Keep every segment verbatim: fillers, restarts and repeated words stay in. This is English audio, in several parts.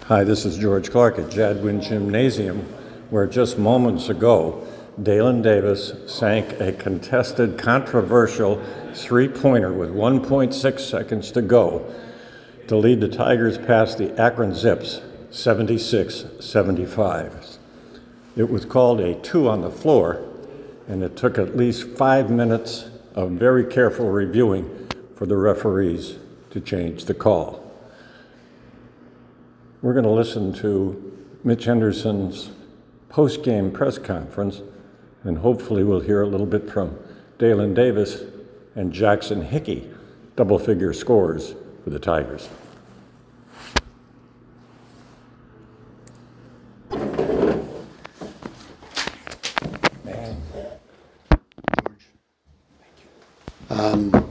Hi, this is George Clark at Jadwin Gymnasium, where just moments ago, Dalen Davis sank a contested, controversial three-pointer with one point six seconds to go to lead the Tigers past the Akron Zips, seventy-six seventy-five. It was called a two on the floor, and it took at least five minutes of very careful reviewing for the referees to change the call. We're going to listen to Mitch Henderson's post-game press conference, and hopefully we'll hear a little bit from Dalen Davis and Jackson Hickey, double-figure scorers for the Tigers. Um,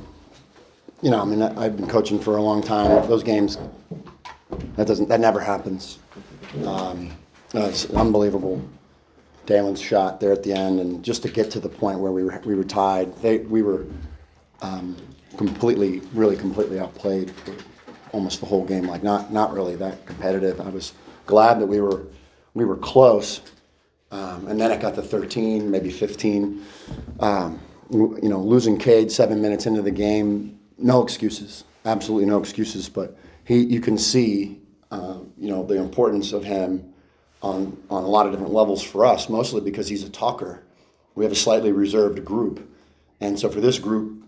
you know, I mean, I've been coaching for a long time. Those games, that doesn't, that never happens. Um, it's unbelievable. Dalen's shot there at the end, and just to get to the point where we were we were tied, they we were um, completely, really completely outplayed for almost the whole game. Like not not really that competitive. I was glad that we were we were close, um, and then it got to thirteen, maybe fifteen. Um, you know, losing Cade seven minutes into the game, no excuses, absolutely no excuses. But he, you can see, uh, you know, the importance of him on on a lot of different levels for us, mostly because he's a talker. We have a slightly reserved group, and so for this group,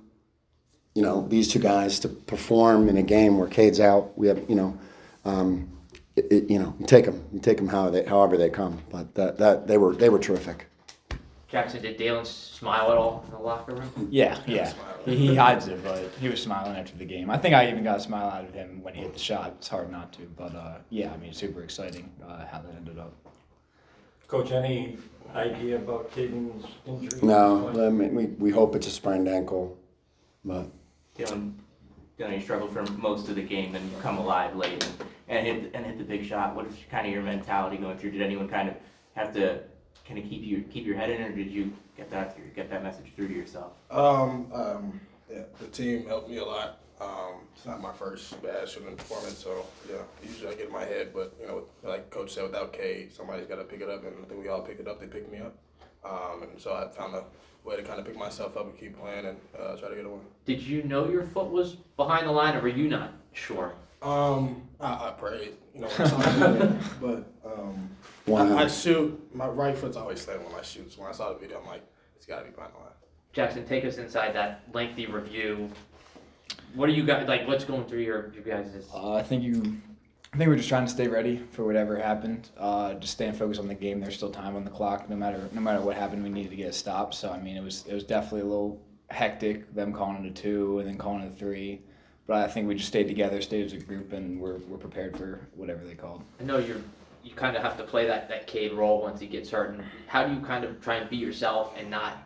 you know, these two guys to perform in a game where Cade's out, we have, you know, um, it, it, you know, you take them, you take them how they, however they come. But that that they were they were terrific. Jackson, did Dalen smile at all in the locker room? Yeah, yeah. He, he hides it, but he was smiling after the game. I think I even got a smile out of him when he hit the shot. It's hard not to, but uh, yeah, I mean, super exciting uh, how that ended up. Coach, any idea about Caden's injury? No, I mean, we we hope it's a sprained ankle, but Dalen, Dalen, you struggled for most of the game and you come alive late and, and hit and hit the big shot. What is kind of your mentality going through? Did anyone kind of have to kind of keep you keep your head in, or did you get that get that message through to yourself? Um, um, yeah, the team helped me a lot. Um, it's not my first bad shooting performance, so yeah, usually I get in my head, but you know, like Coach said, without Cade, somebody's got to pick it up, and I think we all picked it up. They picked me up, um, and so I found a way to kind of pick myself up and keep playing and uh, try to get a win. Did you know your foot was behind the line, or were you not sure? Um, I, I prayed, you know, when I saw the video, but um, I, I shoot. My right foot's always steady when I shoot. So when I saw the video, I'm like, it's got to be behind the line. Jackson, take us inside that lengthy review. What are you guys like? What's going through your your guys'? Uh, I think you, I think we're just trying to stay ready for whatever happened. Uh, just staying focused on the game. There's still time on the clock. No matter no matter what happened, we needed to get a stop. So I mean, it was it was definitely a little hectic. Them calling it a two and then calling it a three. But I think we just stayed together, stayed as a group, and we're we're prepared for whatever they called. I know you're you kind of have to play that that Cade role once he gets hurt. And how do you kind of try and be yourself and not,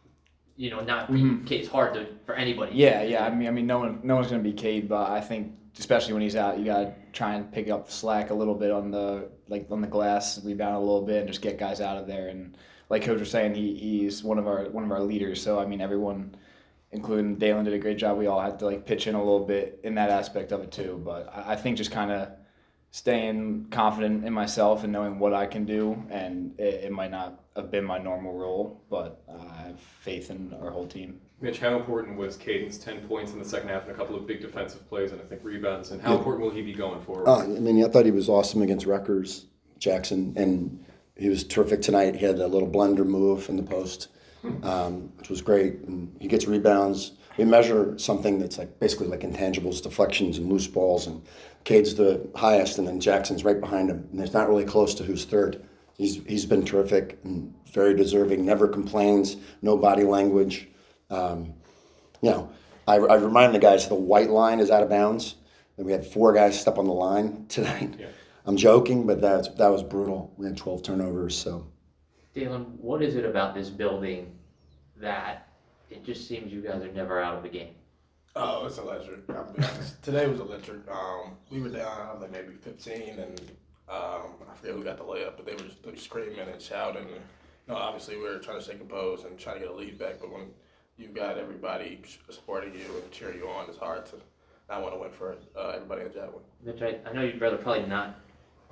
you know, not be Mm-hmm. Cade's hard to for anybody. Yeah, yeah. I mean, I mean, no one, no one's gonna be Cade, but I think especially when he's out, you gotta try and pick up the slack a little bit on the like on the glass, rebound a little bit, and just get guys out of there. And like Coach was saying, he he's one of our one of our leaders. So I mean, everyone, including Dalen, did a great job. We all had to like pitch in a little bit in that aspect of it too. But I, I think just kind of staying confident in myself and knowing what I can do, and it, it might not have been my normal role, but uh, I have faith in our whole team. Mitch, how important was Caden's ten points in the second half and a couple of big defensive plays and I think rebounds, and how Yeah. important will he be going forward? Uh, I mean, I thought he was awesome against Rutgers, Jackson, and he was terrific tonight. He had a little blender move in the post, um, which was great. And he gets rebounds. We measure something that's like basically like intangibles, deflections, and loose balls. And Cade's the highest, and then Jackson's right behind him. And it's not really close to who's third. He's he's been terrific and very deserving. Never complains. No body language. Um, you know, I, I remind the guys the white line is out of bounds, and we had four guys step on the line tonight. Yeah. I'm joking, but that's that was brutal. We had twelve turnovers. So, Dalen, what is it about this building that it just seems you guys are never out of the game? Oh, it's electric. I'll be honest. Today was electric. Um, we were down like maybe fifteen, and um, I forget who got the layup, but they were just they were screaming and shouting. And, you know, obviously we were trying to stay composed and trying to get a lead back, but when you've got everybody supporting you and cheering you on, it's hard to not want to win for uh, everybody in Jadwin. Mitch, I, I know you'd rather probably not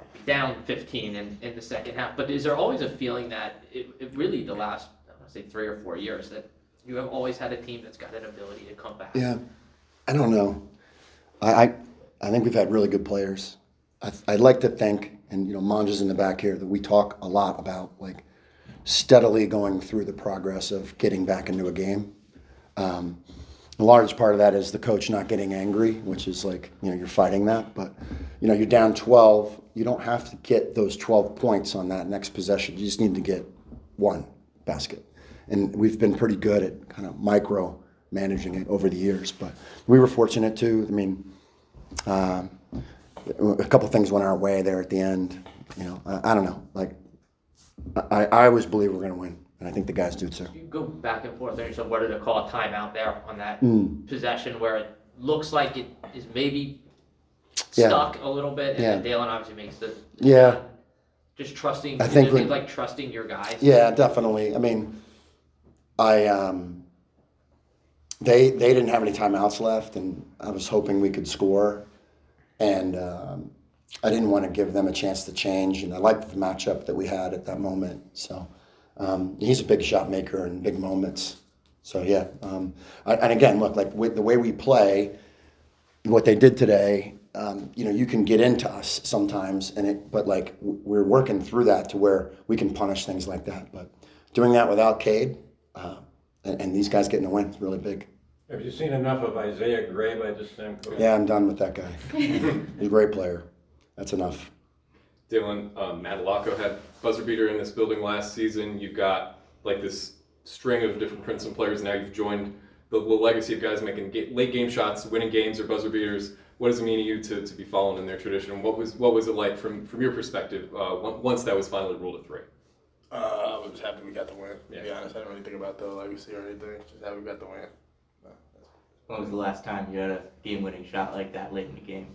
be down fifteen in, in the second half. But is there always a feeling that it, it really the last, I want to say three or four years, that you have always had a team that's got an ability to come back? Yeah, I don't know. I I, I think we've had really good players. I, I'd like to think, and you know, Manja's in the back here, that we talk a lot about like steadily going through the progress of getting back into a game. Um, a large part of that is the coach not getting angry, which is like, you know, you're fighting that. But, you know, you're down twelve. You don't have to get those twelve points on that next possession. You just need to get one basket. And we've been pretty good at kind of micro managing it over the years. But we were fortunate too. I mean, um, a couple things went our way there at the end. You know, I, I don't know. Like, I, I always believe we're going to win. And I think the guys do too. You go back and forth there, so what did it call a timeout there on that Mm. possession where it looks like it is maybe Yeah. stuck a little bit, and Yeah. then Dalen obviously makes the Yeah. just trusting. I think is it when- like trusting your guys. Yeah, definitely. I mean, I um, they they didn't have any timeouts left, and I was hoping we could score, and um, I didn't want to give them a chance to change, and I liked the matchup that we had at that moment. So um, he's a big shot maker in big moments. So yeah, um, I, and again, look, like with the way we play, what they did today. Um, you know, you can get into us sometimes, and it, but like w- we're working through that to where we can punish things like that. But doing that without Cade, uh, and, and these guys getting a win is really big. Have you seen enough of Isaiah Gray by this time, Coach? Yeah, I'm done with that guy. He's a great player. That's enough. Dylan, um, Matt Lacco had buzzer beater in this building last season. You've got like this string of different Princeton players. Now you've joined the, the legacy of guys making ga- late game shots, winning games or buzzer beaters. What does it mean to you to, to be following in their tradition? What was what was it like from, from your perspective uh, once that was finally ruled a three? Uh, I was happy we got the win. To Yeah. be honest, I didn't really think about the legacy or anything. Just happy we got the win. No, When was the last time you had a game-winning shot like that late in the game?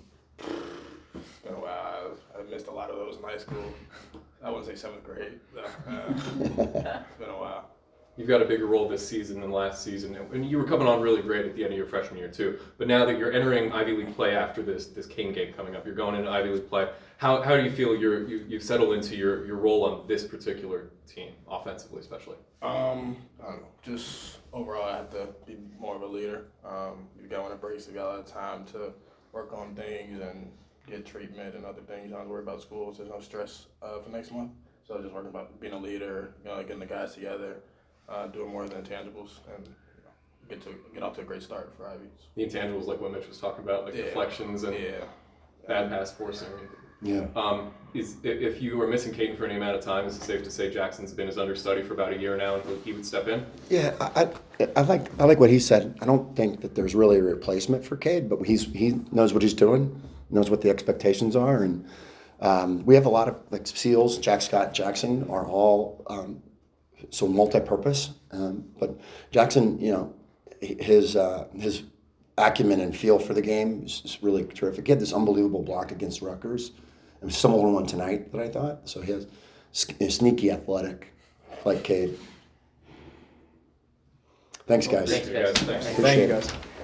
it's been a while. I, I missed a lot of those in high school. I wouldn't say seventh grade. So, uh, it's been a while. You've got a bigger role this season than last season, and you were coming on really great at the end of your freshman year too. But now that you're entering Ivy League play after this this King game coming up, you're going into Ivy League play. How how do you feel you're you you've settled into your, your role on this particular team, offensively especially? Um, I don't know. Just overall, I have to be more of a leader. Um, we got on a break, so we got a lot of time to work on things and get treatment and other things. You don't have to worry about school, so there's no stress uh, for next month. So just working about being a leader, you know, getting the guys together, uh, doing more than intangibles, and you know, get to get off to a great start for Ivy. The intangibles, like what Mitch was talking about, like Yeah. deflections and Yeah. bad pass forcing. Yeah. Um, is if if you were missing Caden for any amount of time, is it safe to say Jackson's been his understudy for about a year now until he would step in? Yeah, I, I, I like I like what he said. I don't think that there's really a replacement for Cade, but he's he knows what he's doing, knows what the expectations are, and um, we have a lot of like Seals, Jack Scott, Jackson are all um, so multi-purpose. Um, but Jackson, you know, his uh, his acumen and feel for the game is, is really terrific. He had this unbelievable block against Rutgers. It was a similar one tonight that I thought. So he has sneaky athletic, like Cade. Thanks, guys. Thanks, guys. Thanks. Appreciate Thank you, it. guys.